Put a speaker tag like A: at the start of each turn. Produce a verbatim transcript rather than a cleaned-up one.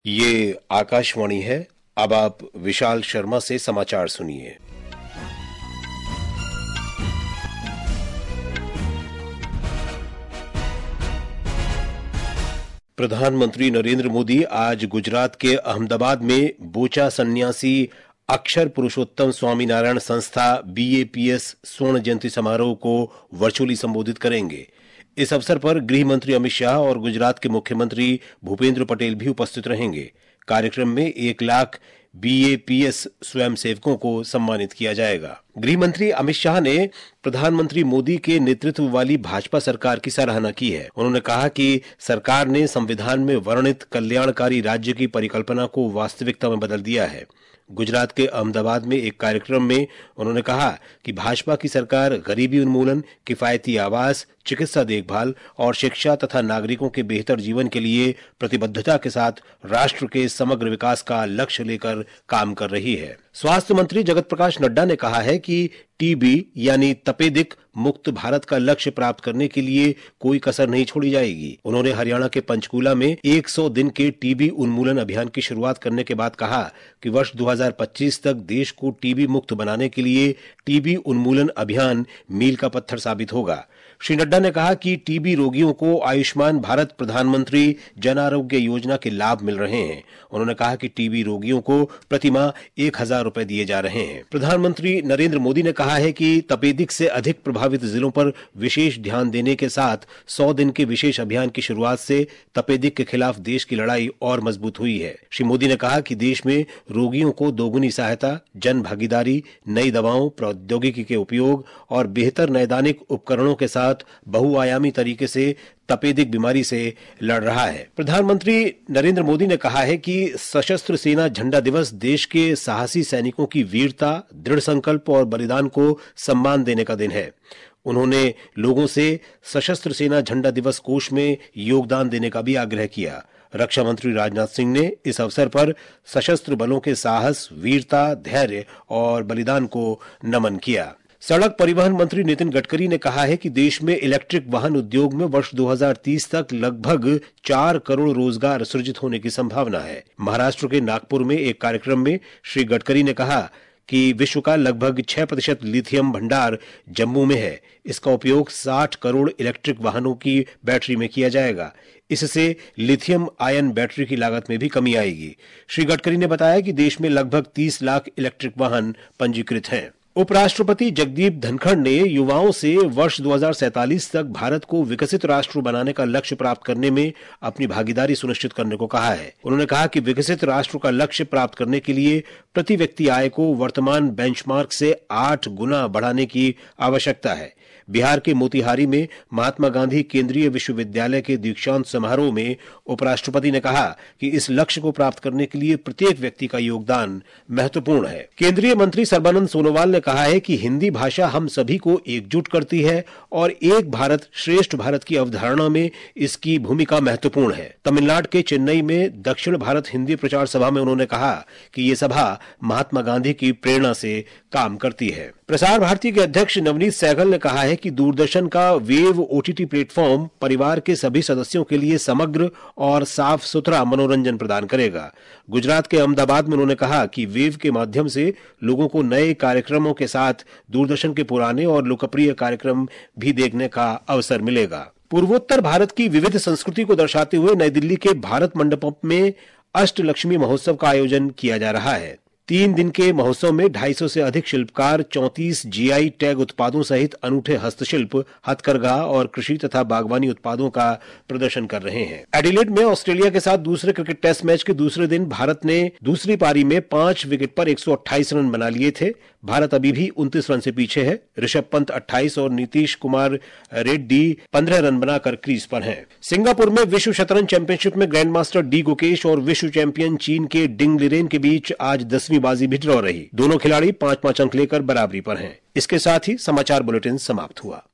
A: ये आकाशवाणी है। अब आप विशाल शर्मा से समाचार सुनिए। प्रधानमंत्री नरेंद्र मोदी आज गुजरात के अहमदाबाद में बोचा सन्यासी अक्षर पुरुषोत्तम स्वामीनारायण संस्था बी ए पी एस स्वर्ण जयंती समारोह को वर्चुअली संबोधित करेंगे। इस अवसर पर गृह मंत्री अमित शाह और गुजरात के मुख्यमंत्री भूपेंद्र पटेल भी उपस्थित रहेंगे। कार्यक्रम में एक lakh B A P S स्वयंसेवकों को सम्मानित किया जाएगा। गृह मंत्री अमित शाह ने प्रधानमंत्री मोदी के नेतृत्व वाली भाजपा सरकार की सराहना की है। उन्होंने कहा कि सरकार ने संविधान में वर्णित कल्याणकारी राज्य की परिकल्पना को वास्तविकता में बदल दिया है। गुजरात के अहमदाबाद में एक कार्यक्रम में उन्होंने कहा कि भाजपा की सरकार गरीबी उन्मूलन, किफायती आवास, चिकित्सा देखभाल और शिक्षा तथा नागरिकों के बेहतर जीवन के लिए प्रतिबद्धता के साथ राष्ट्र के समग्र विकास का लक्ष्य लेकर काम कर रही है। स्वास्थ्य मंत्री जगत प्रकाश नड्डा ने कहा है कि टी बी यानी तपेदिक मुक्त भारत का लक्ष्य प्राप्त करने के लिए कोई कसर नहीं छोड़ी जाएगी। उन्होंने हरियाणा के पंचकूला में सौ दिन के टीबी उन्मूलन अभियान की शुरुआत करने के बाद कहा कि वर्ष दो हज़ार पच्चीस तक देश को टीबी मुक्त बनाने के लिए टीबी उन्मूलन अभियान मील का पत्थर साबित होगा। श्री नड्डा ने कहा कि टीबी रोगियों को आयुष्मान भारत प्रधानमंत्री जन आरोग्य योजना के लाभ मिल रहे हैं। उन्होंने कहा कि टीबी रोगियों को प्रतिमाह एक हजार रुपए दिए जा रहे हैं। प्रधानमंत्री नरेंद्र मोदी ने कहा है कि तपेदिक से अधिक प्रभावित जिलों पर विशेष ध्यान देने के साथ सौ दिन के विशेष अभियान की शुरुआत से तपेदिक के खिलाफ देश की लड़ाई और मजबूत हुई है। श्री मोदी ने कहा कि देश में रोगियों को दोगुनी सहायता, जन भागीदारी, नई दवाओं, प्रौद्योगिकी के उपयोग और बेहतर नैदानिक उपकरणों के साथ बहुआयामी तरीके से तपेदिक बीमारी से लड़ रहा है। प्रधानमंत्री नरेंद्र मोदी ने कहा है कि सशस्त्र सेना झंडा दिवस देश के साहसी सैनिकों की वीरता, दृढ़ संकल्प और बलिदान को सम्मान देने का दिन है। उन्होंने लोगों से सशस्त्र सेना झंडा दिवस कोष में योगदान देने का भी आग्रह किया। रक्षा मंत्री राजनाथ सिंह ने इस अवसर पर सशस्त्र बलों के साहस, वीरता, धैर्य और बलिदान को नमन किया। सड़क परिवहन मंत्री नितिन गडकरी ने कहा है कि देश में इलेक्ट्रिक वाहन उद्योग में वर्ष दो हज़ार तीस तक लगभग चार करोड़ रोजगार सृजित होने की संभावना है। महाराष्ट्र के नागपुर में एक कार्यक्रम में श्री गडकरी ने कहा कि विश्व का लगभग छह प्रतिशत लिथियम भंडार जम्मू में है। इसका उपयोग साठ करोड़ इलेक्ट्रिक वाहनों की बैटरी में किया जाएगा। इससे लिथियम आयन बैटरी की लागत में भी कमी आएगी। श्री गडकरी ने बताया कि देश में लगभग तीस लाख इलेक्ट्रिक वाहन पंजीकृत हैं। उपराष्ट्रपति जगदीप धनखड़ ने युवाओं से वर्ष दो हज़ार सैंतालीस तक भारत को विकसित राष्ट्र बनाने का लक्ष्य प्राप्त करने में अपनी भागीदारी सुनिश्चित करने को कहा है। उन्होंने कहा कि विकसित राष्ट्र का लक्ष्य प्राप्त करने के लिए प्रति व्यक्ति आय को वर्तमान बेंचमार्क से आठ गुना बढ़ाने की आवश्यकता है। बिहार के मोतिहारी में महात्मा गांधी केंद्रीय विश्वविद्यालय के दीक्षांत समारोह में उपराष्ट्रपति ने कहा कि इस लक्ष्य को प्राप्त करने के लिए प्रत्येक व्यक्ति का योगदान महत्वपूर्ण है। केंद्रीय मंत्री सर्बानंद सोनोवाल ने कहा है कि हिंदी भाषा हम सभी को एकजुट करती है और एक भारत श्रेष्ठ भारत की अवधारणा में इसकी भूमिका महत्वपूर्ण है। तमिलनाडु के चेन्नई में दक्षिण भारत हिंदी प्रचार सभा में उन्होंने कहा कि ये सभा महात्मा गांधी की प्रेरणा से काम करती है। प्रसार भारती के अध्यक्ष नवनीत सहगल ने कहा है कि दूरदर्शन का wave O T T platform परिवार के सभी सदस्यों के लिए समग्र और साफ सुथरा मनोरंजन प्रदान करेगा। गुजरात के अहमदाबाद में उन्होंने कहा कि वेव के माध्यम से लोगों को नए कार्यक्रमों के साथ दूरदर्शन के पुराने और लोकप्रिय कार्यक्रम भी देखने का अवसर मिलेगा। पूर्वोत्तर भारत की विविध संस्कृति को दर्शाते हुए नई दिल्ली के भारत मंडपम में अष्टलक्ष्मी महोत्सव का आयोजन किया जा रहा है। तीन दिन के महोत्सव में ढाई सौ से अधिक शिल्पकार चौंतीस जी आई टैग उत्पादों सहित अनूठे हस्तशिल्प, हथकरघा और कृषि तथा बागवानी उत्पादों का प्रदर्शन कर रहे हैं। एडिलेड में ऑस्ट्रेलिया के साथ दूसरे क्रिकेट टेस्ट मैच के दूसरे दिन भारत ने दूसरी पारी में पांच विकेट पर एक सौ अट्ठाईस रन बना लिए थे। भारत अभी भी उनतीस रन से पीछे है। ऋषभ पंत अट्ठाईस और नीतीश कुमार रेड्डी पंद्रह रन बनाकर क्रीज पर हैं। सिंगापुर में विश्व शतरंज चैंपियनशिप में ग्रैंड मास्टर डी गुकेश और विश्व चैंपियन चीन के डिंग लिरेन के बीच आज दसवीं बाजी भी ड्रॉ रही। दोनों खिलाड़ी पांच पांच अंक लेकर बराबरी पर हैं। इसके साथ ही समाचार बुलेटिन समाप्त हुआ।